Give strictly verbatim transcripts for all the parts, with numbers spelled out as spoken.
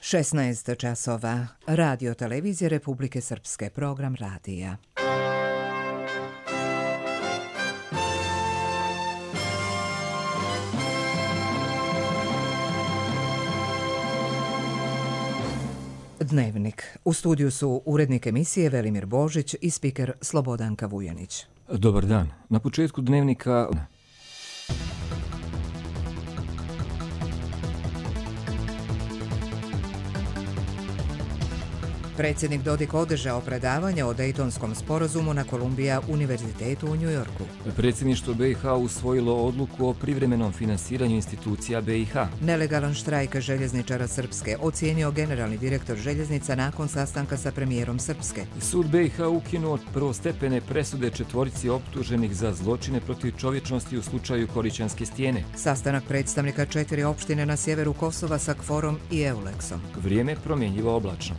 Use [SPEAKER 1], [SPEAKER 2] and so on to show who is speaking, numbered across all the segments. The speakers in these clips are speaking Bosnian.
[SPEAKER 1] šesnaest časova. Radio televizije Republike Srpske. Program radija. Dnevnik. U studiju su urednik emisije Velimir Božić i spiker Slobodanka Vujanić.
[SPEAKER 2] Dobar dan. Na početku dnevnika...
[SPEAKER 1] Predsjednik Dodik održao predavanje o Dejtonskom sporazumu na Kolumbija univerzitetu u Njujorku.
[SPEAKER 2] Predsjedništvo B i H usvojilo odluku o privremenom finansiranju institucija B i H.
[SPEAKER 1] Nelegalan štrajk željezničara Srpske ocijenio generalni direktor željeznica nakon sastanka sa premijerom Srpske.
[SPEAKER 2] Sud B i H ukinuo prvostepene presude četvorici optuženih za zločine protiv čovječnosti u slučaju Korićanske stijene.
[SPEAKER 1] Sastanak predstavnika četiri opštine na sjeveru Kosova sa Kforom i Euleksom.
[SPEAKER 2] Vrijeme promjenjivo oblačno.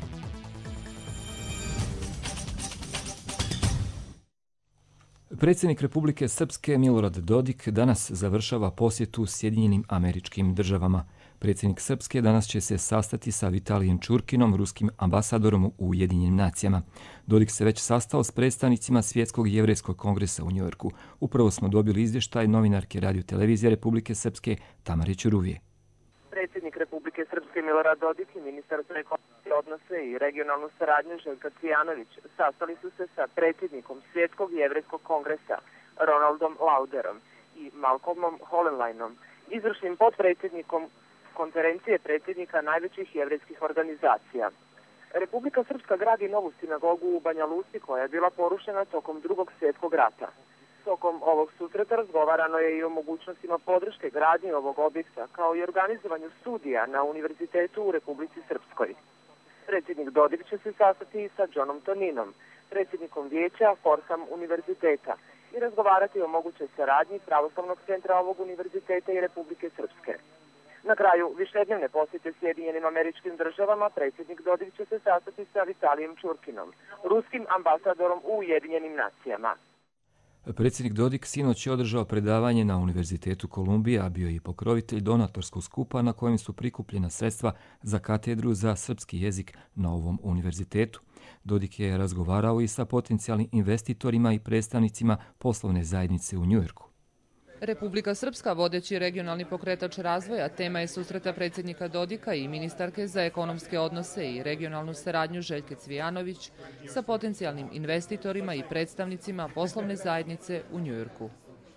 [SPEAKER 2] Predsjednik Republike Srpske Milorad Dodik danas završava posjetu Sjedinjenim Američkim Državama. Predsjednik Srpske danas će se sastati sa Vitalijem Čurkinom, ruskim ambasadorom u Ujedinjenim nacijama. Dodik se već sastao s predstavnicima Svjetskog jevrejskog kongresa u Njujorku. Upravo smo dobili izvještaj novinarke Radio televizije Republike Srpske Tamare Ćuruvije.
[SPEAKER 3] Predsjednik Republike Srpske Milorad Dodik i ministar za ekonomske odnose i regionalnu saradnju Željko Cvijanović sastali su se sa predsjednikom Svjetskog jevrejskog kongresa Ronaldom Lauderom i Malcolmom Hohenleinom, izvršnim potpredsjednikom konferencije predsjednika najvećih jevrejskih organizacija. Republika Srpska gradi novu sinagogu u Banja Luci koja je bila porušena tokom drugog svjetskog rata. Tokom ovog susreta razgovarano je i o mogućnostima podrške gradnji ovog objekta, kao i organizovanju studija na Univerzitetu u Republici Srpskoj. Predsjednik Dodik će se sastati i sa Johnom Toninom, predsjednikom vijeća Forsam univerziteta, i razgovarati o mogućoj saradnji Pravoslavnog centra ovog univerziteta i Republike Srpske. Na kraju višednevne posjete Sjedinjenim Američkim Državama predsjednik Dodik će se sastati sa Vitalijem Čurkinom, ruskim ambasadorom u Ujedinjenim nacijama.
[SPEAKER 2] Predsjednik Dodik sinoć je održao predavanje na Univerzitetu Kolumbija, a bio je i pokrovitelj donatorskog skupa na kojem su prikupljena sredstva za katedru za srpski jezik na ovom univerzitetu. Dodik je razgovarao i sa potencijalnim investitorima i predstavnicima poslovne zajednice u Njujorku.
[SPEAKER 4] Republika Srpska, vodeći regionalni pokretač razvoja, tema je susreta predsjednika Dodika i ministarke za ekonomske odnose i regionalnu saradnju Željke Cvijanović sa potencijalnim investitorima i predstavnicima poslovne zajednice u Njujorku.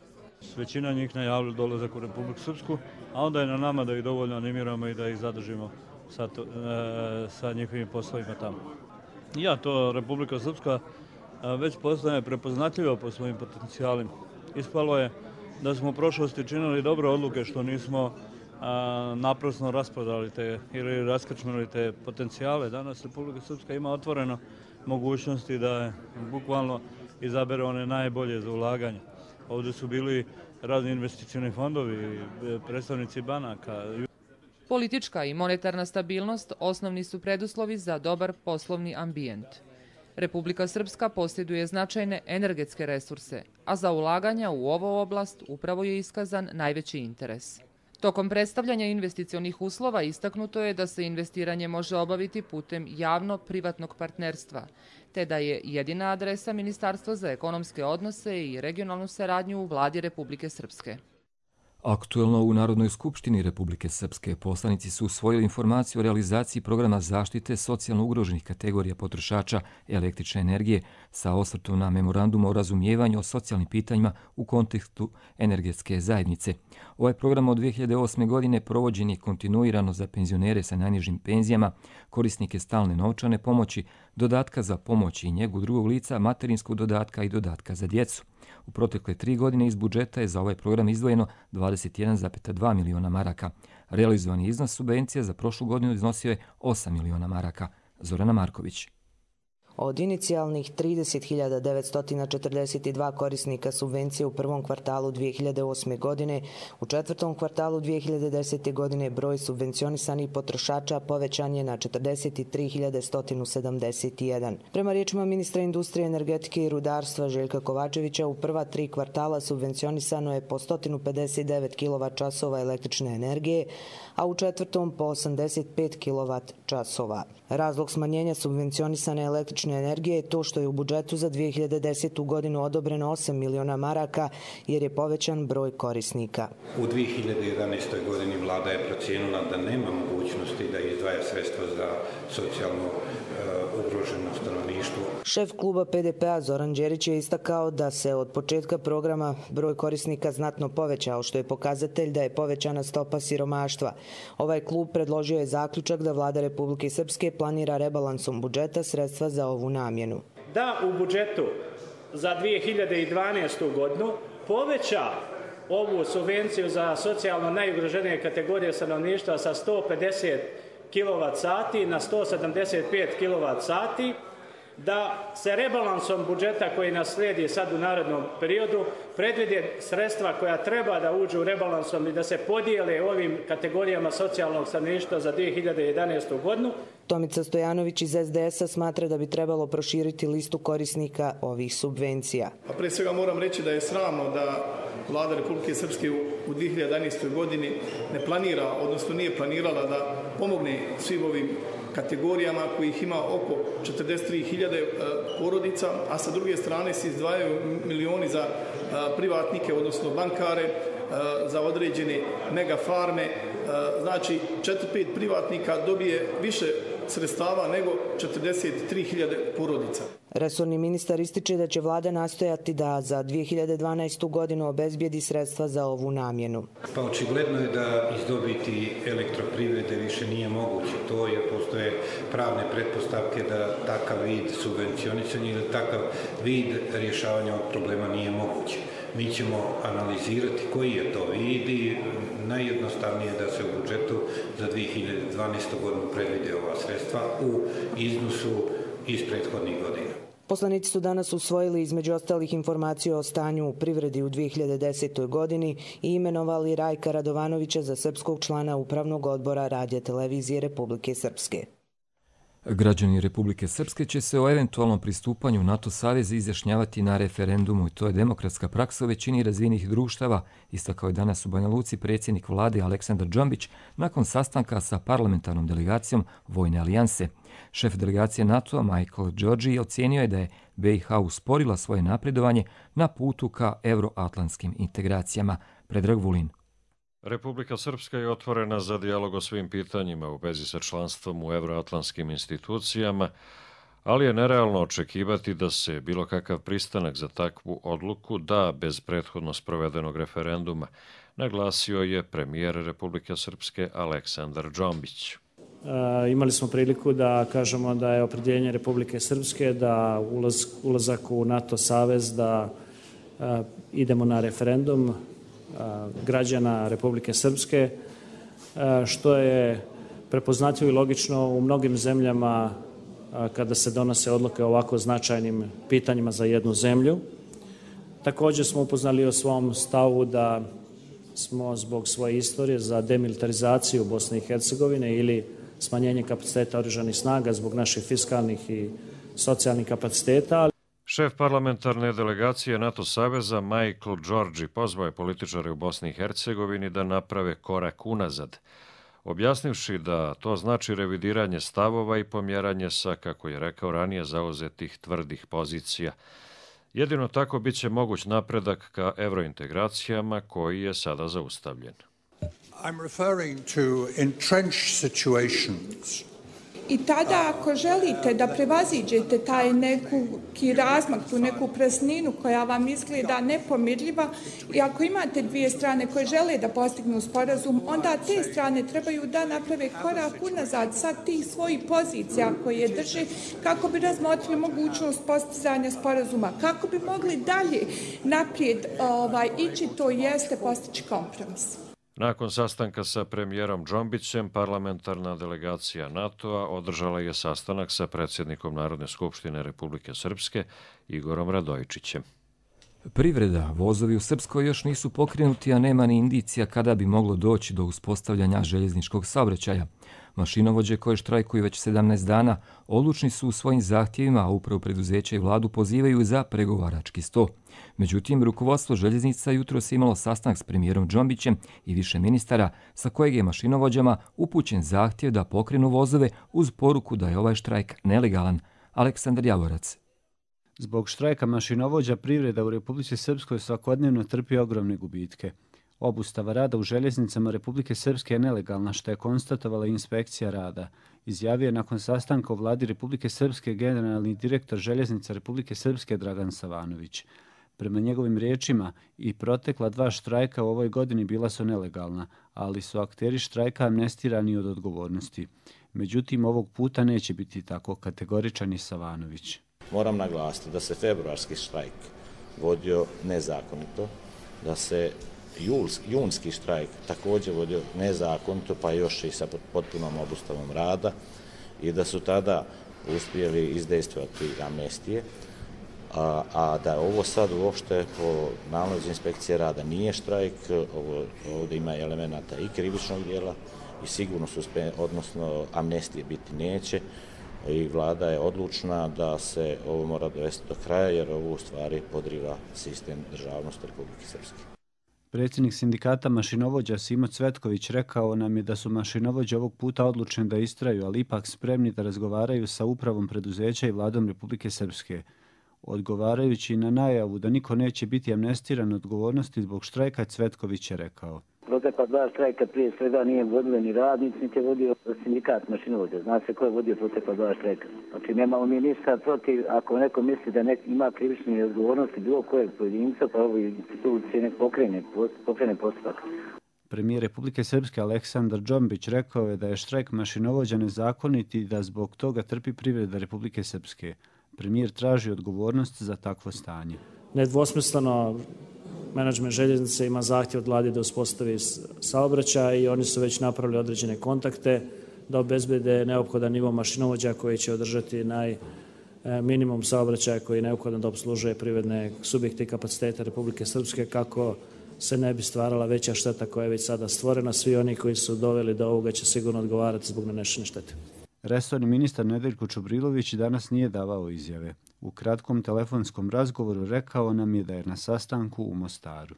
[SPEAKER 5] Većina njih najavili dolazak u Republiku Srpsku, a onda je na nama da ih dovoljno animiramo i da ih zadržimo sa, to, e, sa njihovim poslovima tamo. Ja, to Republika Srpska već postaje prepoznatljiva po svojim potencijalima. Ispalo je da smo u prošlosti činili dobre odluke što nismo a, naprasno rasprodali te ili raskrčmili te potencijale. Danas Republika Srpska ima otvoreno mogućnosti da bukvalno izabere one najbolje za ulaganje. Ovdje su bili razni investicioni fondovi, predstavnici banaka.
[SPEAKER 4] Politička i monetarna stabilnost osnovni su preduslovi za dobar poslovni ambijent. Republika Srpska posjeduje značajne energetske resurse, a za ulaganja u ovu oblast upravo je iskazan najveći interes. Tokom predstavljanja investicionih uslova istaknuto je da se investiranje može obaviti putem javno-privatnog partnerstva, te da je jedina adresa Ministarstva za ekonomske odnose i regionalnu saradnju u vladi Republike Srpske.
[SPEAKER 2] Aktuelno u Narodnoj skupštini Republike Srpske poslanici su usvojili informaciju o realizaciji programa zaštite socijalno ugroženih kategorija potrošača električne energije sa osvrtom na memorandum o razumijevanju o socijalnim pitanjima u kontekstu energetske zajednice. Ovaj program od dvije hiljade osme. godine provođen je kontinuirano za penzionere sa najnižim penzijama, korisnike stalne novčane pomoći, dodatka za pomoć i njegu drugog lica, materinskog dodatka i dodatka za djecu. U protekle tri godine iz budžeta je za ovaj program izdvojeno dvadeset jedan zarez dva miliona maraka. Realizovani iznos subvencija za prošlu godinu iznosio je osam miliona maraka. Zorana Marković.
[SPEAKER 6] Od inicijalnih trideset hiljada devetsto četrdeset dva korisnika subvencije u prvom kvartalu dvije hiljade osme. godine, u četvrtom kvartalu dvije hiljade desete. godine broj subvencionisanih potrošača povećan je na četrdeset tri hiljade sto sedamdeset jedan. Prema riječima ministra industrije, energetike i rudarstva Željka Kovačevića, u prva tri kvartala subvencionisano je po sto pedeset devet kilovat časova električne energije, a u četvrtom po osamdeset pet kilovat časova. Razlog smanjenja subvencionisane električne energije je to što je u budžetu za dvije hiljade desetu. godinu odobreno osam miliona maraka jer je povećan broj korisnika.
[SPEAKER 7] U dvije hiljade jedanaestoj. godini vlada je procijenila da nema mogućnosti da izdvaja sredstva za socijalno uh, ugroženo stanovništvo.
[SPEAKER 6] Šef kluba P D P-a Zoran Đerić je istakao da se od početka programa broj korisnika znatno povećao, što je pokazatelj da je povećana stopa siromaštva. Ovaj klub predložio je zaključak da vlada Republike Srpske planira rebalansom budžeta sredstva za ovu namjenu.
[SPEAKER 8] Da u budžetu za dvije hiljade dvanaestu. godinu poveća ovu subvenciju za socijalno najugroženije kategorije stanovništva sa sto pedeset kilovat sati na sto sedamdeset pet kilovat sati, da se rebalansom budžeta koji nas slijedi sad u narednom periodu predvide sredstva koja treba da uđu rebalansom i da se podijele ovim kategorijama socijalnog stanovništva za dvije hiljade jedanaestu. godinu.
[SPEAKER 6] Tomica Stojanović iz S D S-a smatra da bi trebalo proširiti listu korisnika ovih subvencija.
[SPEAKER 9] A pre svega moram reći da je sramno da vlada Republike Srpske u dvije hiljade jedanaestoj. godini ne planira, odnosno nije planirala da pomogne svim ovim kategorijama kojih ima oko četrdeset tri hiljade porodica, a sa druge strane se izdvajaju milioni za privatnike, odnosno bankare, za određene mega farme. Znači, četiri pet privatnika dobije više sredstava nego četrdeset tri hiljade porodica.
[SPEAKER 6] Resorni ministar ističe da će vlada nastojati da za dvije hiljade dvanaestu. godinu obezbijedi sredstva za ovu namjenu.
[SPEAKER 7] Pa očigledno je da iz dobiti elektroprivrede više nije moguće to, jer postoje pravne pretpostavke da takav vid subvencionisanja ili takav vid rješavanja ovog problema nije moguće. Mi ćemo analizirati koji je to vid i najjednostavnije je da se u budžetu za dvije hiljade dvanaestu. godinu predvide ova sredstva u iznosu iz prethodnih godina.
[SPEAKER 6] Poslanici su danas usvojili između ostalih informacija o stanju u privredi u dvije hiljade desetoj. godini i imenovali Rajka Radovanovića za srpskog člana Upravnog odbora Radio televizije Republike Srpske.
[SPEAKER 2] Građani Republike Srpske će se o eventualnom pristupanju NATO savezu izjašnjavati na referendumu i to je demokratska praksa u većini razvijenih društava, istakao je danas u Banja Luci predsjednik vlade Aleksandar Džambić nakon sastanka sa parlamentarnom delegacijom Vojne alijanse. Šef delegacije NATO-a Michael Georgi ocijenio je da je B i H usporila svoje napredovanje na putu ka euroatlantskim integracijama. Predrag Vulin.
[SPEAKER 10] Republika Srpska je otvorena za dijalog o svim pitanjima u vezi sa članstvom u euroatlantskim institucijama, ali je nerealno očekivati da se bilo kakav pristanak za takvu odluku da bez prethodno sprovedenog referenduma, naglasio je premijer Republike Srpske Aleksandar Džambić.
[SPEAKER 8] E, imali smo priliku da kažemo da je opredjeljenje Republike Srpske da ulaz, ulazak u NATO savez, da e, idemo na referendum građana Republike Srpske, što je prepoznatljivo i logično u mnogim zemljama kada se donose odluke o ovako značajnim pitanjima za jednu zemlju. Također smo upoznali o svom stavu da smo zbog svoje istorije za demilitarizaciju Bosne i Hercegovine ili smanjenje kapaciteta oružanih snaga zbog naših fiskalnih i socijalnih kapaciteta.
[SPEAKER 10] Šef parlamentarne delegacije NATO saveza Michael Georgi pozvao je političare u Bosni i Hercegovini da naprave korak unazad, objasnivši da to znači revidiranje stavova i pomjeranje sa, kako je rekao ranije, zauzetih tvrdih pozicija. Jedino tako bit će moguć napredak ka evrointegracijama koji je sada zaustavljen.
[SPEAKER 11] I'm referring to entrenched situations.
[SPEAKER 12] I tada ako želite da prevaziđete taj neki razmak, tu neku prazninu koja vam izgleda nepomirljiva i ako imate dvije strane koje žele da postignu sporazum, onda te strane trebaju da naprave korak unazad sa tih svojih pozicija koje drže kako bi razmotrili mogućnost postizanja sporazuma, kako bi mogli dalje naprijed ovaj, ići, to jeste postići kompromis.
[SPEAKER 10] Nakon sastanka sa premijerom Džombićem, parlamentarna delegacija NATO-a održala je sastanak sa predsjednikom Narodne skupštine Republike Srpske Igorom Radojičićem.
[SPEAKER 2] Privreda, vozovi u Srpskoj još nisu pokrenuti, a nema ni indicija kada bi moglo doći do uspostavljanja željezničkog saobraćaja. Mašinovođe koje štrajkuju već sedamnaest dana odlučni su u svojim zahtjevima, a upravo preduzeća i vladu pozivaju za pregovarački sto. Međutim, rukovodstvo željeznica jutros je imalo sastanak s premijerom Džombićem i više ministara, sa kojeg je mašinovođama upućen zahtjev da pokrenu vozove uz poruku da je ovaj štrajk nelegalan. Aleksandar Javorac.
[SPEAKER 13] Zbog štrajka mašinovođa privreda u Republici Srpskoj svakodnevno trpi ogromne gubitke. Obustava rada u željeznicama Republike Srpske je nelegalna, što je konstatovala inspekcija rada. Izjavio je nakon sastanka u vladi Republike Srpske generalni direktor željeznica Republike Srpske Dragan Savanović. Prema njegovim riječima, i protekla dva štrajka u ovoj godini bila su nelegalna, ali su akteri štrajka amnestirani od odgovornosti. Međutim, ovog puta neće biti tako, kategoričan je Savanović.
[SPEAKER 14] Moram naglasiti da se februarski štrajk vodio nezakonito, da se junski štrajk također vodio nezakonito, pa još i sa potpunom obustavom rada, i da su tada uspjeli izdejstvovati amnestije, a, a da ovo sad uopšte po nalazu inspekcije rada nije štrajk, ovo, ovdje ima elemenata i krivičnog dijela i sigurno suspe, odnosno amnestije biti neće, i vlada je odlučna da se ovo mora dovesti do kraja, jer ovo u stvari podriva sistem državnosti Republike Srpske.
[SPEAKER 13] Predsjednik sindikata mašinovođa Simo Cvetković rekao nam je da su mašinovođe ovog puta odlučeni da istraju, ali ipak spremni da razgovaraju sa upravom preduzeća i vladom Republike Srpske. Odgovarajući na najavu da niko neće biti amnestiran odgovornosti zbog štrajka, Cvetković je rekao:
[SPEAKER 15] Protekla dva štrajka prije svega nije vodilo ni radnici, niti je vodio sindikat mašinovođa. Zna se ko je vodio protekla dva štrajka. Znači nemamo mi ništa protiv, ako neko misli da nek ima krivične odgovornosti bilo kojeg pojedinca, pa ovo institucije nek pokrene, pokrene postupak.
[SPEAKER 13] Premijer Republike Srpske Aleksandar Džombić rekao je da je štrajk mašinovođa nezakonit i da zbog toga trpi privreda Republike Srpske. Premijer traži odgovornost za takvo stanje.
[SPEAKER 8] Nedvosmisleno, menadžment željeznice ima zahtjev od vlade da uspostavi saobraćaj i oni su već napravili određene kontakte da obezbede neophodan nivo mašinovođa koji će održati naj minimum saobraćaja koji je neophodan da obslužuje privredne subjekte i kapacitete Republike Srpske, kako se ne bi stvarala veća šteta koja je već sada stvorena. Svi oni koji su doveli do ovoga će sigurno odgovarati zbog nanešene štete.
[SPEAKER 13] Resorni ministar Nedeljko Čubrilović danas nije davao izjave. U kratkom telefonskom razgovoru rekao nam je da je na sastanku u Mostaru.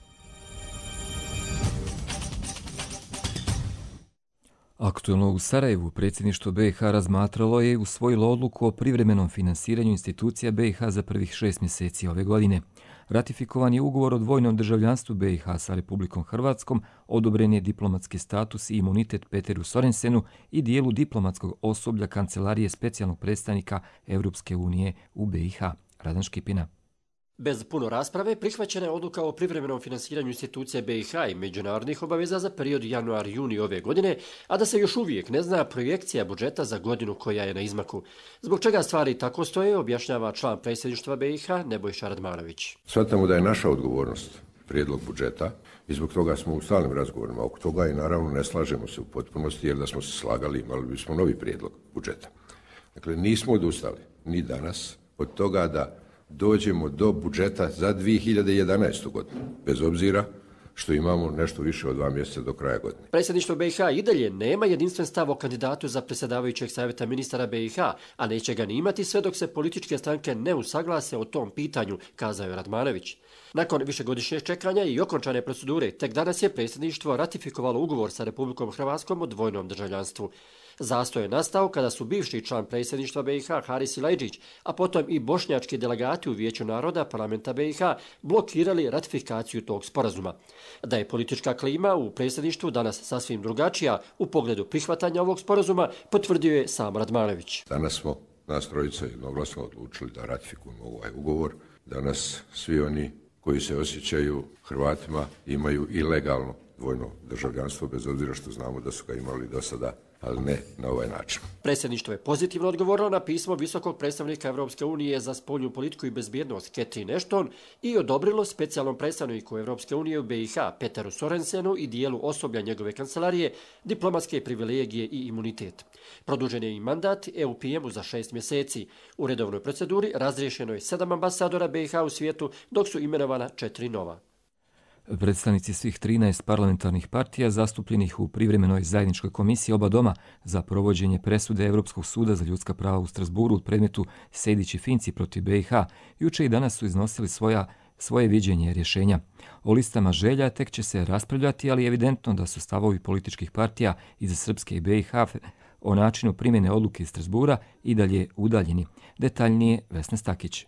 [SPEAKER 2] Aktualno u Sarajevu predsjedništvo B i H razmatralo je i usvojilo odluku o privremenom finansiranju institucija B i H za prvih šest mjeseci ove godine. Ratifikovan je ugovor o dvojnom državljanstvu B i H sa Republikom Hrvatskom, odobren je diplomatski status i imunitet Peteru Sorensenu i dijelu diplomatskog osoblja Kancelarije specijalnog predstavnika Europske unije u B i H. Radan Škipina.
[SPEAKER 16] Bez puno rasprave prihvaćena je odluka o privremenom finansiranju institucija B i H i međunarodnih obaveza za period januar-juni ove godine, a da se još uvijek ne zna projekcija budžeta za godinu koja je na izmaku. Zbog čega stvari tako stoje, objašnjava član predsjedništva B i H Nebojša Radmanović.
[SPEAKER 17] Shvatamo da je naša odgovornost prijedlog budžeta i zbog toga smo u stalnim razgovorima oko toga i naravno ne slažemo se u potpunosti, jer da smo se slagali imali bismo novi prijedlog budžeta. Dakle, nismo odustali ni danas od toga da dođemo do budžeta za dvije hiljade jedanaestu. godinu, bez obzira što imamo nešto više od dva mjeseca do kraja godine.
[SPEAKER 16] Predsjedništvo B i H i dalje nema jedinstven stav o kandidatu za predsjedavajućeg savjeta ministara B i H, a neće ga ni imati sve dok se političke stranke ne usaglase o tom pitanju, kazao je Radmanović. Nakon višegodišnjeg čekanja i okončane procedure, tek danas je predsjedništvo ratifikovalo ugovor sa Republikom Hrvatskom o dvojnom državljanstvu. Zastoj je nastao kada su bivši član predsjedništva B i H Haris Silajdžić, a potom i bošnjački delegati u Vijeću naroda parlamenta B i H blokirali ratifikaciju tog sporazuma. Da je politička klima u predsjedništvu danas sasvim drugačija u pogledu prihvatanja ovog sporazuma, potvrdio je sam Radmanović.
[SPEAKER 17] Danas smo nas trojica jednoglasno odlučili da ratifikujemo ovaj ugovor. Danas svi oni koji se osjećaju Hrvatima imaju i legalno dvojno državljanstvo, bez obzira što znamo da su ga imali do sada, ali ne na ovaj način.
[SPEAKER 16] Predsjedništvo je pozitivno odgovorilo na pismo visokog predstavnika Evropske unije za spoljnu politiku i bezbjednost Catherine Ashton i odobrilo specijalnom predstavniku Evropske unije u B i H Peteru Sorensenu i dijelu osoblja njegove kancelarije diplomatske privilegije i imunitet. Produžen je i mandat E U P M-u za šest mjeseci. U redovnoj proceduri razriješeno je sedam ambasadora B i H u svijetu, dok su imenovana četiri nova.
[SPEAKER 2] Predstavnici svih trinaest parlamentarnih partija zastupljenih u privremenoj zajedničkoj komisiji oba doma za provođenje presude Europskog suda za ljudska prava u Strasburu u predmetu Sejdić i Finci protiv B i H juče i danas su iznosili svoja, svoje viđenje rješenja. O listama želja tek će se raspravljati, ali je evidentno da su stavovi političkih partija iz Srpske i B i H o načinu primjene odluke iz Strasbura i dalje udaljeni. Detaljnije Vesna Stakić.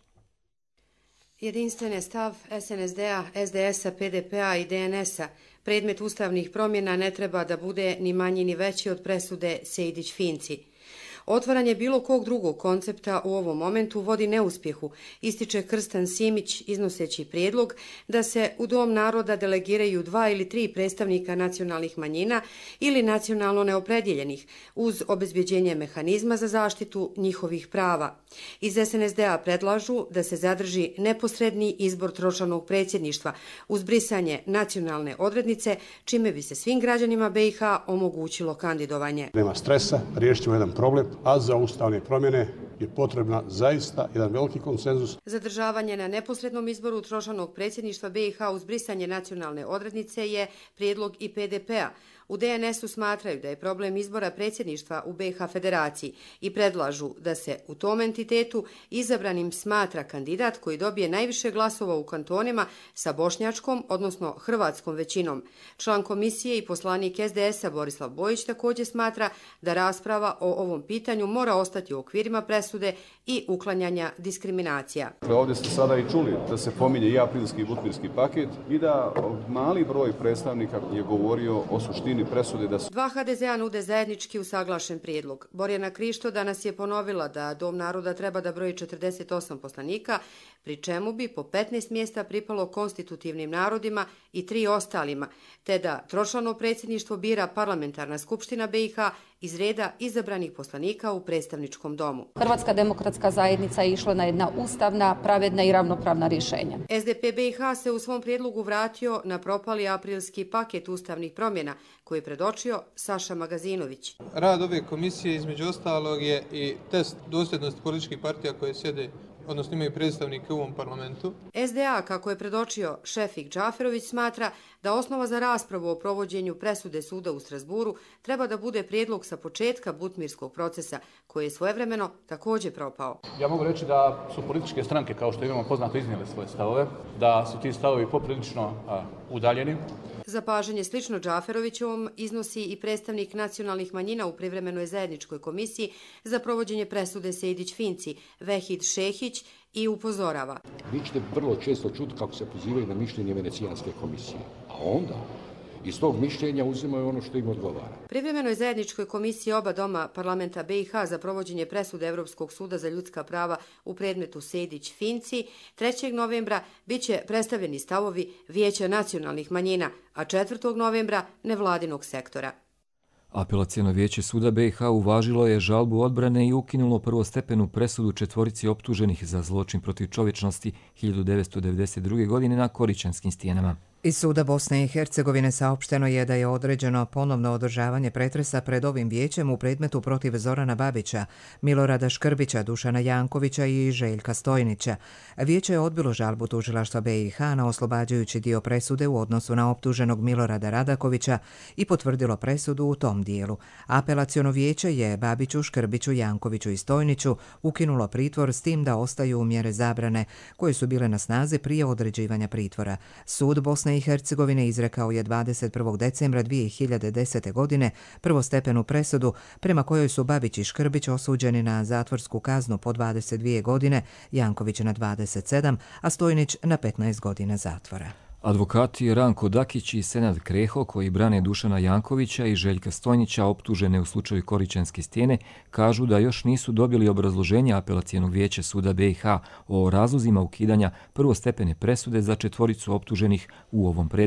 [SPEAKER 18] Jedinstven je stav S N S D-a, S D S-a, P D P-a i D N S-a. Predmet ustavnih promjena ne treba da bude ni manji ni veći od presude Sejdić-Finci. Otvaranje bilo kog drugog koncepta u ovom momentu vodi neuspjehu, ističe Krstan Simić iznoseći prijedlog da se u Dom naroda delegiraju dva ili tri predstavnika nacionalnih manjina ili nacionalno neopredjeljenih uz obezbjeđenje mehanizma za zaštitu njihovih prava. Iz S N S D-a predlažu da se zadrži neposredni izbor tročlanog predsjedništva uz brisanje nacionalne odrednice, čime bi se svim građanima B i H omogućilo kandidovanje.
[SPEAKER 19] Nema stresa, riješit ćemo jedan problem, a za ustavne promjene je potrebna zaista jedan veliki konsenzus.
[SPEAKER 18] Zadržavanje na neposrednom izboru tročlanog predsjedništva B i H uz brisanje nacionalne odrednice je prijedlog i P D P-a. U D N S-u smatraju da je problem izbora predsjedništva u B i H federaciji i predlažu da se u tom entitetu izabranim smatra kandidat koji dobije najviše glasova u kantonima sa bošnjačkom, odnosno hrvatskom većinom. Član komisije i poslanik S D S-a Borislav Bojić također smatra da rasprava o ovom pitanju mora ostati u okvirima presude i uklanjanja diskriminacija.
[SPEAKER 20] Ovdje ste sada i čuli da se pominje i aprilski i butmirski paket i da mali broj predstavnika je govorio o suštini presude da su...
[SPEAKER 18] Dva H D Z-a nude zajednički usaglašen prijedlog. Borjana Krišto danas je ponovila da Dom naroda treba da broji četrdeset osam poslanika, pri čemu bi po petnaest mjesta pripalo konstitutivnim narodima i tri ostalima, te da tročlano predsjedništvo bira parlamentarna skupština B i H iz reda izabranih poslanika u predstavničkom domu.
[SPEAKER 21] Hrvatska demokratska zajednica je išla na jedna ustavna, pravedna i ravnopravna rješenja.
[SPEAKER 18] S D P B i H se u svom prijedlogu vratio na propali aprilski paket ustavnih promjena koji je predočio Saša Magazinović.
[SPEAKER 22] Rad ove komisije između ostalog je i test dosljednosti političkih partija koje sjede, odnosno imaju predstavnike u ovom parlamentu.
[SPEAKER 18] S D A, kako je predočio Šefik Džaferović, smatra da osnova za raspravu o provođenju presude suda u Strasburu treba da bude prijedlog sa početka butmirskog procesa, koji je svojevremeno također propao.
[SPEAKER 23] Ja mogu reći da su političke stranke, kao što imamo poznato, iznijele svoje stavove, da su ti stavovi poprilično a, udaljeni.
[SPEAKER 18] Zapažanje slično Džaferovićevom iznosi i predstavnik nacionalnih manjina u privremenoj zajedničkoj komisiji za provođenje presude Sejdić-Finci, Vehid Šehić, i upozorava.
[SPEAKER 24] Vi ćete vrlo često čuti kako se pozivaju na mišljenje Venecijanske komisije, a onda iz tog mišljenja uzimaju ono što im odgovara.
[SPEAKER 18] Privremenoj zajedničkoj komisiji oba doma parlamenta B i H za provođenje presude Europskog suda za ljudska prava u predmetu Sejdić-Finci trećeg novembra bit će predstavljeni stavovi Vijeća nacionalnih manjina, a četvrtog novembra nevladinog sektora.
[SPEAKER 2] Apelacijono vijeće suda B i H uvažilo je žalbu odbrane i ukinulo prvostepenu presudu četvorici optuženih za zločin protiv čovječnosti hiljadu devetsto devedeset druge. godine na Koričanskim stijenama.
[SPEAKER 1] Iz suda Bosne i Hercegovine saopšteno je da je određeno ponovno održavanje pretresa pred ovim vijećem u predmetu protiv Zorana Babića, Milorada Škrbića, Dušana Jankovića i Željka Stojnića. Vijeće je odbilo žalbu tužilaštva B i H na oslobađajući dio presude u odnosu na optuženog Milorada Radakovića i potvrdilo presudu u tom dijelu. Apelaciono vijeće je Babiću, Škrbiću, Jankoviću i Stojniću ukinulo pritvor s tim da ostaju mjere zabrane koje su bile na snazi prije određivanja pritvora. Sud Bosne i Hercegovine izrekao je dvadeset prvog decembra dvije hiljade desete. godine prvostepenu presudu prema kojoj su Babić i Škrbić osuđeni na zatvorsku kaznu po dvadeset dvije godine, Janković na dvadeset sedam, a Stojnić na petnaest godina zatvora.
[SPEAKER 2] Advokati Ranko Dakić i Senad Kreho, koji brane Dušana Jankovića i Željka Stojnića optužene u slučaju Koričanske stijene, kažu da još nisu dobili obrazloženje apelacijonog vijeća suda B i H o razlozima ukidanja prvostepene presude za četvoricu optuženih u ovom predmetu.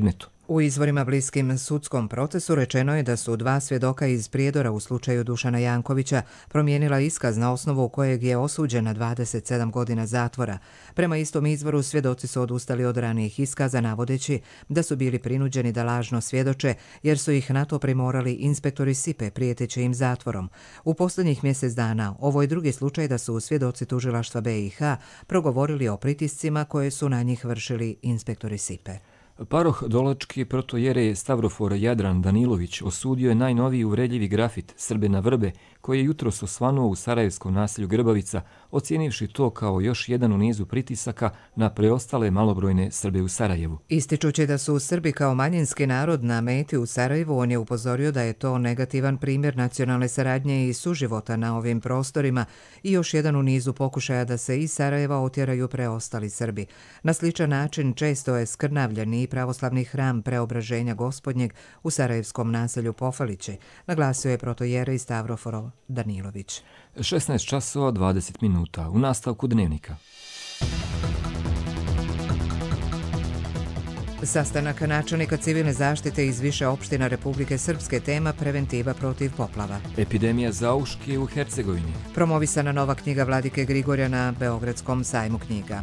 [SPEAKER 1] U izvorima bliskim sudskom procesu rečeno je da su dva svjedoka iz Prijedora u slučaju Dušana Jankovića promijenila iskaz na osnovu kojeg je osuđen na dvadeset sedam godina zatvora. Prema istom izvoru svjedoci su odustali od ranijih iskaza navodeći da su bili prinuđeni da lažno svjedoče jer su ih na to primorali inspektori Sipe prijeteći im zatvorom. U posljednjih mjesec dana ovo je drugi slučaj da su svjedoci tužilaštva B i H progovorili o pritiscima koje su na njih vršili inspektori Sipe.
[SPEAKER 2] Paroh Dolački protojerej Stavrofor Jadran Danilović osudio je najnoviji uvredljivi grafit Srbe na vrbe koji je jutros osvanuo u sarajevskom naselju Grbavica, ocijenivši to kao još jedan u nizu pritisaka na preostale malobrojne Srbe u Sarajevu.
[SPEAKER 1] Ističući da su Srbi kao manjinski narod na meti u Sarajevu, on je upozorio da je to negativan primjer nacionalne saradnje i suživota na ovim prostorima i još jedan u nizu pokušaja da se iz Sarajeva otjeraju preostali Srbi. Na sličan način često je skrnavljen i pravoslavni hram Preobraženja Gospodnjeg u sarajevskom naselju Pofalići, naglasio je protojerej Stavrofor Danilović.
[SPEAKER 2] šesnaest časova dvadeset minuta u nastavku dnevnika.
[SPEAKER 1] Sastanak načelnika civilne zaštite iz više opština Republike Srpske, tema preventiva protiv poplava.
[SPEAKER 2] Epidemija zauške u Hercegovini.
[SPEAKER 1] Promovisana nova knjiga Vladike Grigorja na Beogradskom sajmu knjiga.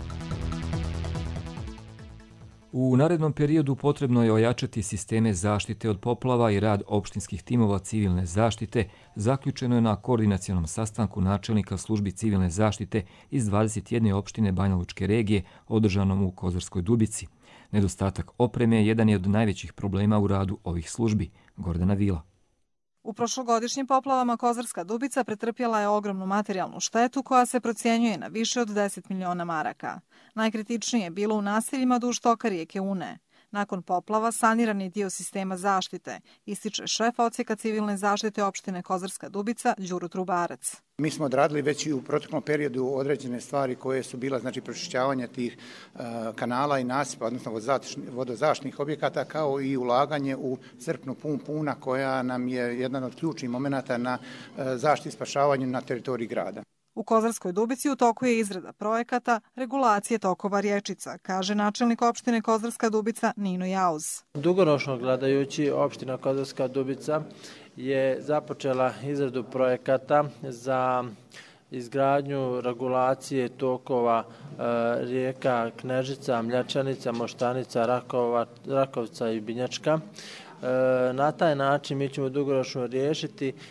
[SPEAKER 2] U narednom periodu potrebno je ojačati sisteme zaštite od poplava i rad opštinskih timova civilne zaštite, zaključeno je na koordinacionom sastanku načelnika službi civilne zaštite iz dvadeset jedne opštine Banja Lučke regije, održanom u Kozarskoj Dubici. Nedostatak opreme jedan je od najvećih problema u radu ovih službi. Gordana Vila.
[SPEAKER 3] U prošlogodišnjim poplavama Kozarska Dubica pretrpjela je ogromnu materijalnu štetu koja se procjenjuje na više od deset miliona maraka. Najkritičnije je bilo u naseljima duž toka rijeke Une. Nakon poplava saniran je dio sistema zaštite, ističe šef odsjeka civilne zaštite opštine Kozarska Dubica Đuro Trubarac.
[SPEAKER 4] Mi smo odradili već i u proteklom periodu određene stvari koje su bila, znači, pročišćavanje tih uh, kanala i nasipa, odnosno vodozaštitnih objekata, kao i ulaganje u crpnu pun-puna koja nam je jedan od ključnih momenata na uh, zaštiti i spašavanju na teritoriji grada.
[SPEAKER 3] U Kozarskoj Dubici u toku je izrada projekata regulacije tokova rječica, kaže načelnik opštine Kozarska Dubica Nino Jauz.
[SPEAKER 5] Dugoročno gledajući, opština Kozarska Dubica je započela izradu projekata za izgradnju regulacije tokova e, rijeka Knežica, Mljačanica, Moštanica, Rakova, Rakovca i Binjačka. E, na taj način mi ćemo dugoročno riješiti e,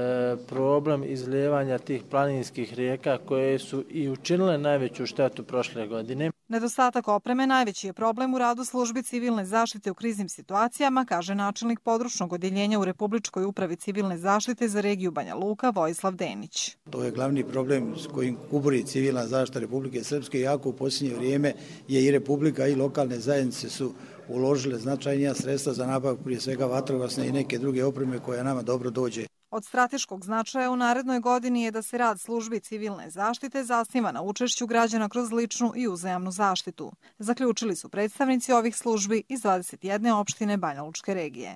[SPEAKER 5] problem izlijevanja tih planinskih rijeka koje su i učinile najveću štetu prošle godine.
[SPEAKER 3] Nedostatak opreme najveći je problem u radu službi civilne zaštite u kriznim situacijama, kaže načelnik područnog odjeljenja u Republičkoj upravi civilne zaštite za regiju Banja Luka Vojislav Denić.
[SPEAKER 9] To je glavni problem s kojim kuburi civilna zaštita Republike Srpske, jako u posljednje vrijeme je i Republika i lokalne zajednice su uložile značajnija sredstva za nabavku prije svega vatrogasne i neke druge opreme koja nama dobro dođe.
[SPEAKER 3] Od strateškog značaja u narednoj godini je da se rad službi civilne zaštite zasniva na učešću građana kroz ličnu i uzajamnu zaštitu. Zaključili su predstavnici ovih službi iz dvadeset jedne opštine Banja Lučke regije.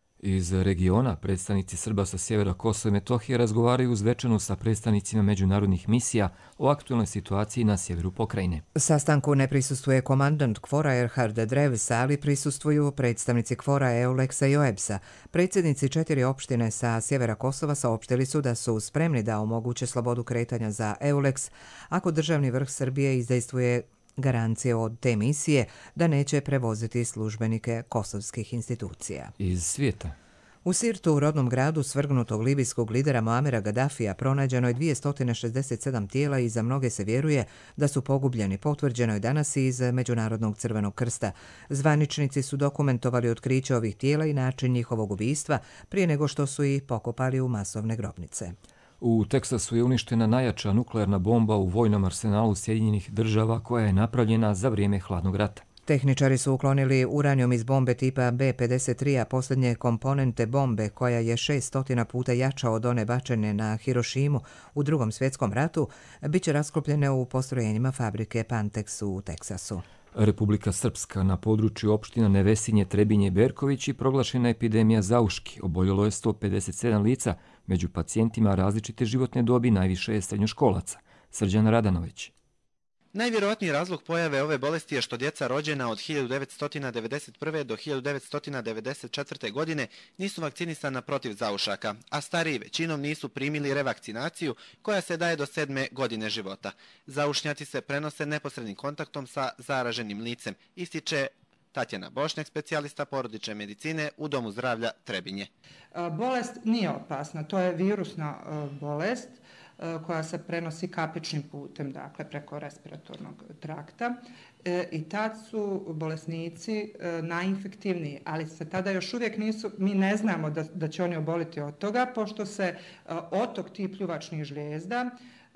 [SPEAKER 2] Iz regiona predstavnici Srba sa sjevera Kosova i Metohije razgovaraju uz večanu sa predstavnicima međunarodnih misija o aktualnoj situaciji na sjeveru pokrajine.
[SPEAKER 1] Sastanku ne prisustuje komandant Kvora Erhard Dreves, ali prisustvuju predstavnici Kvora Euleksa i Oebsa. Predsjednici četiri opštine sa sjevera Kosova saopštili su da su spremni da omoguće slobodu kretanja za Euleks ako državni vrh Srbije izdejstvuje garancije od te misije da neće prevoziti službenike kosovskih institucija.
[SPEAKER 2] Iz svijeta.
[SPEAKER 1] U Sirtu, u rodnom gradu svrgnutog libijskog lidera Muamera Gaddafija, pronađeno je dvjesto šezdeset sedam tijela i za mnoge se vjeruje da su pogubljeni. Potvrđeno je danas iz Međunarodnog crvenog krsta. Zvaničnici su dokumentovali otkriće ovih tijela i način njihovog ubistva prije nego što su ih pokopali u masovne grobnice.
[SPEAKER 2] U Teksasu je uništena najjača nuklearna bomba u vojnom arsenalu Sjedinjenih država koja je napravljena za vrijeme hladnog rata.
[SPEAKER 1] Tehničari su uklonili uranijum iz bombe tipa B pedeset tri, a posljednje komponente bombe, koja je šest puta jača od one bačene na Hirošimu u Drugom svjetskom ratu, bit će rasklopljene u postrojenjima fabrike Pantex u Teksasu.
[SPEAKER 2] Republika Srpska, na području opština Nevesinje, Trebinje i Berković i proglašena epidemija zauški. Oboljelo je sto pedeset sedam lica, među pacijentima različite životne dobi najviše je srednjoškolaca. Srđan Radanović.
[SPEAKER 6] Najvjerojatniji razlog pojave ove bolesti je što djeca rođena od hiljadu devetsto devedeset prve. do hiljadu devetsto devedeset četvrte. godine nisu vakcinisana protiv zaušaka, a stariji većinom nisu primili revakcinaciju koja se daje do sedme godine života. Zaušnjaci se prenose neposrednim kontaktom sa zaraženim licem, ističe Tatjana Bošnjak, specijalista porodične medicine u Domu zdravlja Trebinje.
[SPEAKER 7] Bolest nije opasna, to je virusna bolest koja se prenosi kapičnim putem, dakle preko respiratornog trakta i tad su bolesnici najinfektivniji, ali se tada još uvijek nisu, mi ne znamo da, da će oni oboliti od toga, pošto se otok tih pljuvačnih žlijezda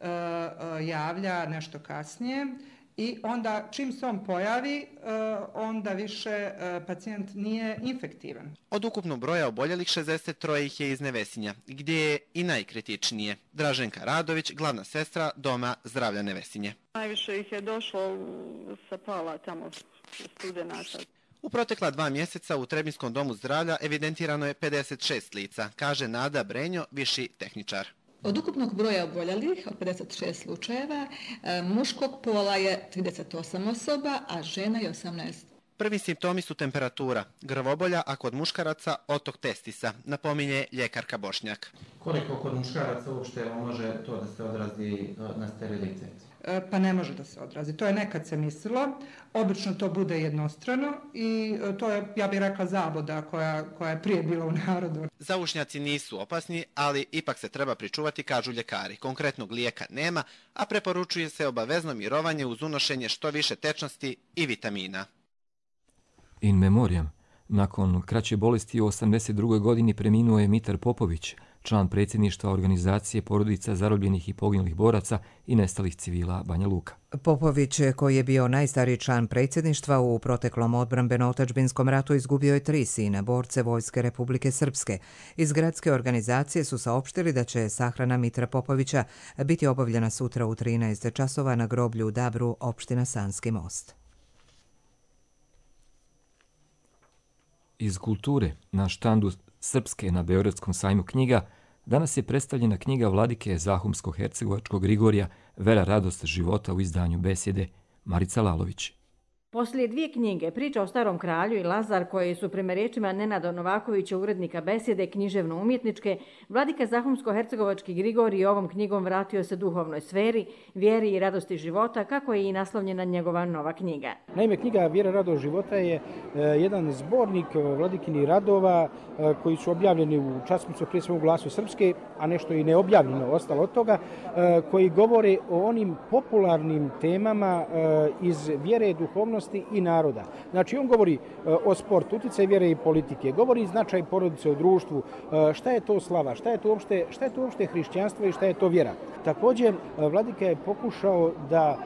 [SPEAKER 7] javlja nešto kasnije. I onda čim se on pojavi, onda više pacijent nije infektivan.
[SPEAKER 6] Od ukupnog broja oboljelih šezdeset troje ih je iz Nevesinja, gdje je i najkritičnije. Draženka Radović, glavna sestra Doma zdravlja Nevesinje.
[SPEAKER 11] Najviše ih je došlo sa Pala tamo studenata.
[SPEAKER 6] U protekla dva mjeseca u Trebinskom domu zdravlja evidentirano je pedeset šest lica, kaže Nada Brenjo, viši tehničar.
[SPEAKER 12] Od ukupnog broja oboljelih, od pedeset šest slučajeva, muškog pola je trideset osam osoba, a žena je osamnaest.
[SPEAKER 6] Prvi simptomi su temperatura, grvobolja, a kod muškaraca otok testisa, napominje ljekarka Bošnjak.
[SPEAKER 25] Koliko kod muškaraca uopšte može to da se odrazi na sterilitet?
[SPEAKER 7] Pa ne može da se odrazi. To je nekad se mislilo. Obično to bude jednostrano i to je, ja bih rekla, zabluda koja, koja je prije bila u narodu.
[SPEAKER 6] Zaušnjaci nisu opasni, ali ipak se treba pričuvati, kažu ljekari. Konkretnog lijeka nema, a preporučuje se obavezno mirovanje uz unošenje što više tečnosti i vitamina.
[SPEAKER 2] In memoriam. Nakon kraće bolesti u osamdeset drugoj godini preminuo je Mitar Popović, član predsjedništva organizacije porodica zarobljenih i poginulih boraca i nestalih civila Banja Luka.
[SPEAKER 1] Popović, koji je bio najstariji član predsjedništva u proteklom odbrambeno-otadžbinskom ratu, izgubio je tri sina, borce Vojske Republike Srpske. Iz gradske organizacije su saopštili da će sahrana Mitra Popovića biti obavljena sutra u trinaest časova na groblju u Dabru, opština Sanski Most.
[SPEAKER 2] Iz kulture na štandu Srpske na Beogradskom sajmu knjiga danas je predstavljena knjiga vladike Zahumsko-hercegovačkog Grigorija Vera radost života u izdanju Besjede, Marica Lalović.
[SPEAKER 26] Poslije dvije knjige, Priča o starom kralju i Lazar, koje su prema riječima Nenada Novakovića, urednika Besjede, književno-umjetničke, vladika Zahumsko-hercegovački Grigorij ovom knjigom vratio se duhovnoj sferi, vjeri i radosti života, kako je i naslovljena njegova nova knjiga.
[SPEAKER 27] Naime, knjiga Vjera radost života je jedan zbornik vladikinih radova koji su objavljeni u časopisu prije svega u Glasu Srpske, a nešto i neobjavljeno ostalo od toga, koji govore o onim popularnim temama iz vjere, duhovnosti i naroda. Znači, on govori o sportu, utjecaj vjere i politike, govori značaj porodice u društvu, šta je to slava, šta je to uopšte, šta je to uopšte hrišćanstvo i šta je to vjera. Također, vladika je pokušao da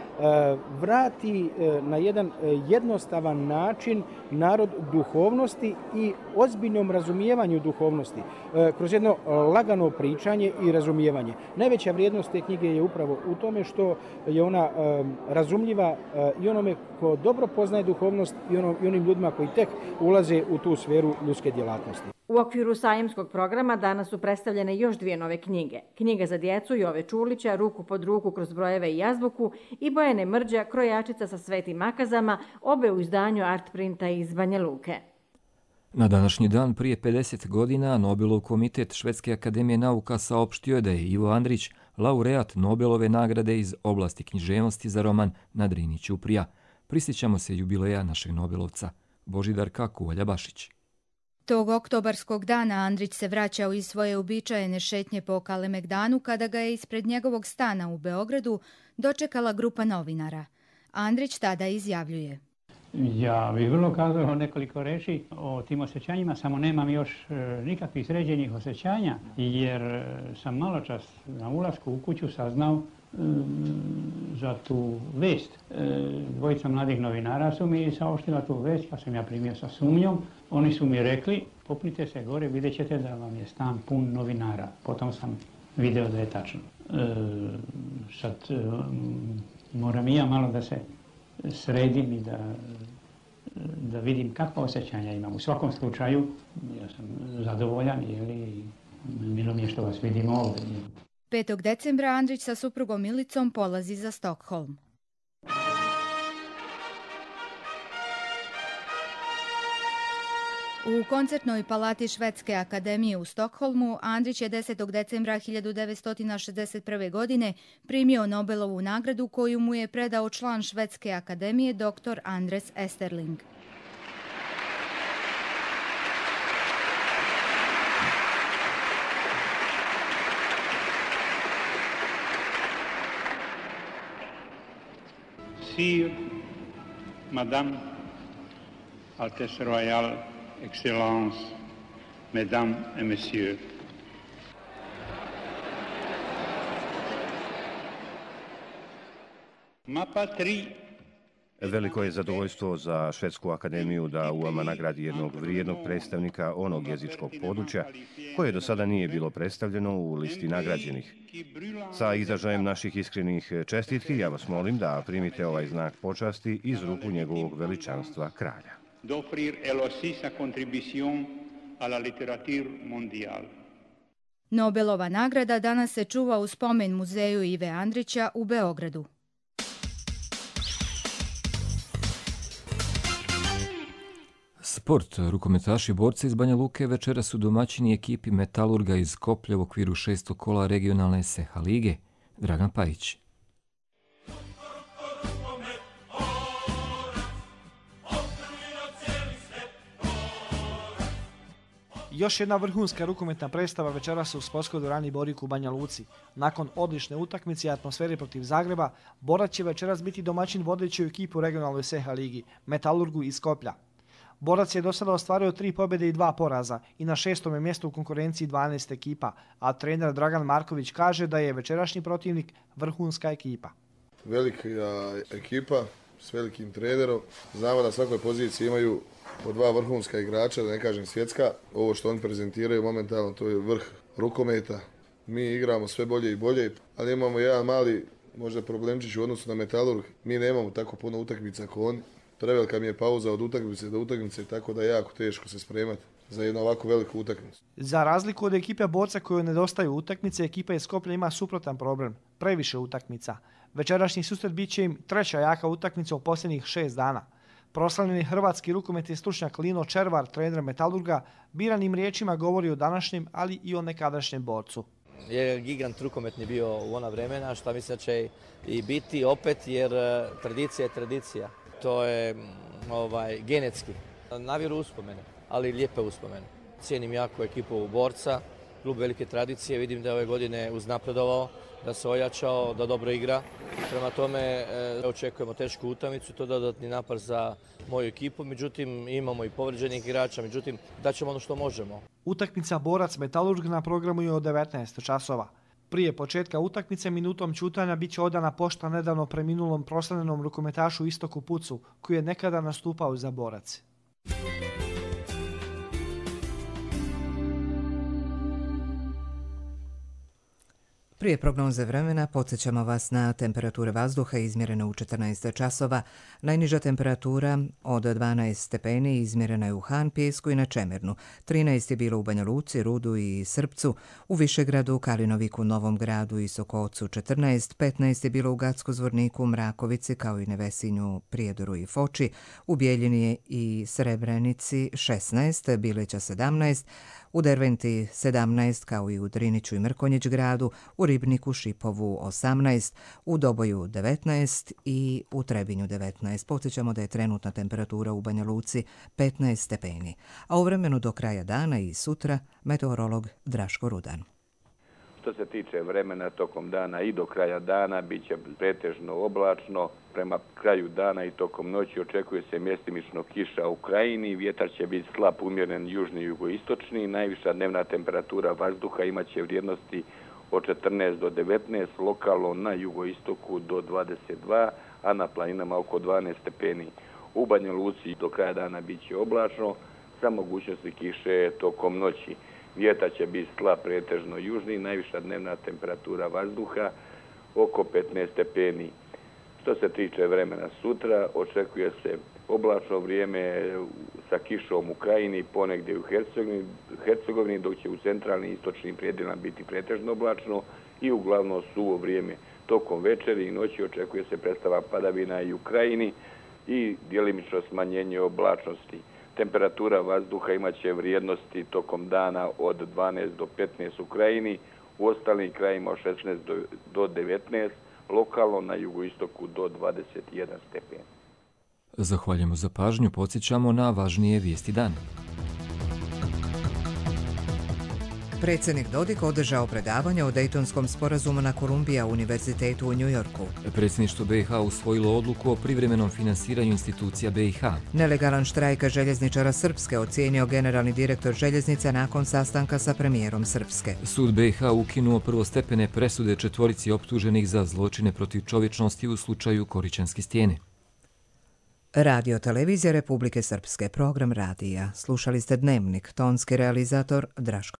[SPEAKER 27] vrati na jedan jednostavan način narod duhovnosti i ozbiljnom razumijevanju duhovnosti, kroz jedno lagano pričanje i razumijevanje. Najveća vrijednost te knjige je upravo u tome što je ona razumljiva i onome ko dobro poznaje duhovnost i onim ljudima koji tek ulaze u tu sferu ljudske djelatnosti.
[SPEAKER 26] U okviru sajemskog programa danas su predstavljene još dvije nove knjige. Knjiga za djecu Jove Čulića, Ruku pod ruku kroz brojeve i azbuku, i Bojane Mrđa, Krojačica sa svetim makazama, obe u izdanju Artprinta iz Banja Luke.
[SPEAKER 2] Na današnji dan prije pedeset godina Nobelov komitet Švedske akademije nauka saopštio je da je Ivo Andrić laureat Nobelove nagrade iz oblasti književnosti za roman Na Drini ćuprija. Prisjećamo se jubileja našeg Nobelovca, Božidarka Kuvalja-Bašić.
[SPEAKER 28] Tog oktobarskog dana Andrić se vraćao iz svoje uobičajene šetnje po Kalemegdanu kada ga je ispred njegovog stana u Beogradu dočekala grupa novinara. Andrić tada izjavljuje:
[SPEAKER 29] Ja bih vrlo kazao nekoliko reči o tim osjećanjima, samo nemam još nikakvih sređenih osjećanja, jer sam malo čas na ulasku u kuću saznao za tu vest. Dvojica mladih novinara su mi saopštila tu vest, pa sam ja primio sa sumnjom. Oni su mi rekli, popnite se gore, vidjet ćete da vam je stan pun novinara. Potom sam video da je tačno. E, sad moram i ja malo da se sredim i da, da vidim kakva osjećanja imam. U svakom slučaju, ja sam zadovoljan, jeli, milo mi je što vas vidim ovdje.
[SPEAKER 28] petog decembra Andrić sa suprugom Milicom polazi za Stokholm. U koncertnoj palati Švedske akademije u Stokholmu Andrić je desetog decembra hiljadu devetsto šezdeset prve. godine primio Nobelovu nagradu koju mu je predao član Švedske akademije dr. Andres Esterling.
[SPEAKER 29] Sire, Madame, Altesse Royale, Excellence, Mesdames et Messieurs. Ma patrie.
[SPEAKER 8] Veliko je zadovoljstvo za Švedsku akademiju da u Ama nagradi jednog vrijednog predstavnika onog jezičkog područja koje do sada nije bilo predstavljeno u listi nagrađenih. Sa izražajem naših iskrenih čestitki ja vas molim da primite ovaj znak počasti iz ruku njegovog veličanstva kralja.
[SPEAKER 29] D'offrir elle aussi sa contribution à la littérature mondiale.
[SPEAKER 28] Nobelova nagrada danas se čuva u spomen muzeju Ive Andrića u Beogradu.
[SPEAKER 2] Sport. Rukometaši borci iz Banja Luke večera su domaćini ekipi Metalurga iz Skoplja u okviru šestog kola regionalne S E H A lige. Dragan Pajić.
[SPEAKER 10] Još jedna vrhunska rukometna predstava večeras u sportskoj dvorani Borik u Banja Luci. Nakon odlične utakmice i atmosfere protiv Zagreba, Borac će večeras biti domaćin vodeću ekipu regionalnoj S E H A ligi, Metalurgu iz Skoplja. Borac je do sada ostvario tri pobjede i dva poraza i na šestom je mjestu u konkurenciji dvanaest ekipa, a trener Dragan Marković kaže da je večerašnji protivnik vrhunska ekipa.
[SPEAKER 13] Velika ekipa s velikim trenerom. Znamo da na svakoj poziciji imaju po dva vrhunska igrača, da ne kažem svjetska. Ovo što oni prezentiraju momentalno to je vrh rukometa. Mi igramo sve bolje i bolje, ali imamo jedan mali možda problemčić u odnosu na Metalurg. Mi nemamo tako puno utakmica kao oni. Prevelika mi je pauza od utakmice do utakmice, tako da je jako teško se spremati za jednu ovako veliku utakmicu.
[SPEAKER 10] Za razliku od ekipe Borca kojoj nedostaju utakmice, ekipa iz Skoplja ima suprotan problem, previše utakmica. Večerašnji susret bit će im treća jaka utakmica u posljednjih šest dana. Proslavljeni hrvatski rukometni stručnjak Lino Červar, trener Metalurga, biranim riječima govori o današnjem, ali i o nekadašnjem Borcu.
[SPEAKER 14] Je gigant rukometni bio u ona vremena, što mislim da će i biti opet, jer tradicija je tradicija. To je ovaj, genetski. Naviru uspomene, ali lijepe uspomene. Cijenim jako ekipu Borca, klub velike tradicije. Vidim da je ove godine uznapredovao, da se ojačao, da dobro igra. Prema tome e, očekujemo tešku utakmicu, to dodatni napor za moju ekipu. Međutim, imamo i povređenih igrača, međutim, daćemo ono što možemo.
[SPEAKER 10] Utakmica Borac Metalurg na programu je od devetnaest časova. Prije početka utakmice minutom ćutanja bit će odana pošta nedavno preminulom proslavljenom rukometašu Istoku Pucu, koji je nekada nastupao za Borac.
[SPEAKER 1] Prije prognoze vremena podsjećamo vas na temperature vazduha izmjerene u četrnaest časova. Najniža temperatura od dvanaest stepeni izmjerena je u Han, Pijesku i na Čemernu. trinaest je bilo u Banja Luci, Rudu i Srpcu, u Višegradu, Kalinoviku, Novom Gradu i Sokocu četrnaest, petnaest je bilo u Gacko-Zvorniku, Mrakovici kao i Nevesinju, Prijedoru i Foči, u Bijeljini i Srebrenici šesnaest, Bileća sedamnaest, u Derventi sedamnaest kao i u Driniću i Mrkonjić gradu, u Ribniku, Šipovu osamnaest, u Doboju devetnaest i u Trebinju devetnaest. Podsjećamo da je trenutna temperatura u Banja Luci petnaest stepeni, a u vremenu do kraja dana i sutra meteorolog Draško Rudan.
[SPEAKER 15] Što se tiče vremena tokom dana i do kraja dana, bit će pretežno oblačno. Prema kraju dana i tokom noći očekuje se mjestimično kiša u krajini. Vjetar će biti slab umjeren južni i jugoistočni. Najviša dnevna temperatura vazduha imaće vrijednosti od četrnaest do devetnaest, lokalno na jugoistoku do dvadeset dva, a na planinama oko dvanaest stepeni. U Banja Luci do kraja dana bit će oblačno sa mogućnosti kiše tokom noći. Vjetar će biti slab pretežno južni, najviša dnevna temperatura vazduha oko petnaest stepeni. Što se tiče vremena sutra, očekuje se oblačno vrijeme sa kišom u krajini, ponegdje u Hercegovini, Hercegovini, dok će u centralnim i istočnim predjelima biti pretežno oblačno i uglavnom suvo vrijeme. Tokom večeri i noći očekuje se predstava padavina i u krajini i djelimično smanjenje oblačnosti. Temperatura vazduha imaće vrijednosti tokom dana od dvanaest do petnaest u Krajini, u ostalim krajima od šesnaest do devetnaest, lokalno na jugoistoku do dvadeset jedan stepen.
[SPEAKER 2] Zahvaljujemo za pažnju, podsjećamo na važnije vijesti dana.
[SPEAKER 1] Predsjednik Dodik održao predavanje o Dejtonskom sporazumu na Kolumbija univerzitetu u Njujorku.
[SPEAKER 2] Predsjedništvo B i H usvojilo odluku o privremenom finansiranju institucija B i H.
[SPEAKER 1] Nelegalan štrajk željezničara Srpske ocijenio generalni direktor željeznice nakon sastanka sa premijerom Srpske.
[SPEAKER 2] Sud B i H ukinuo prvostepene presude četvorici optuženih za zločine protiv čovječnosti u slučaju Korićanske stijene.
[SPEAKER 1] Radio televizija Republike Srpske, program radija. Slušali ste Dnevnik, tonski realizator Draško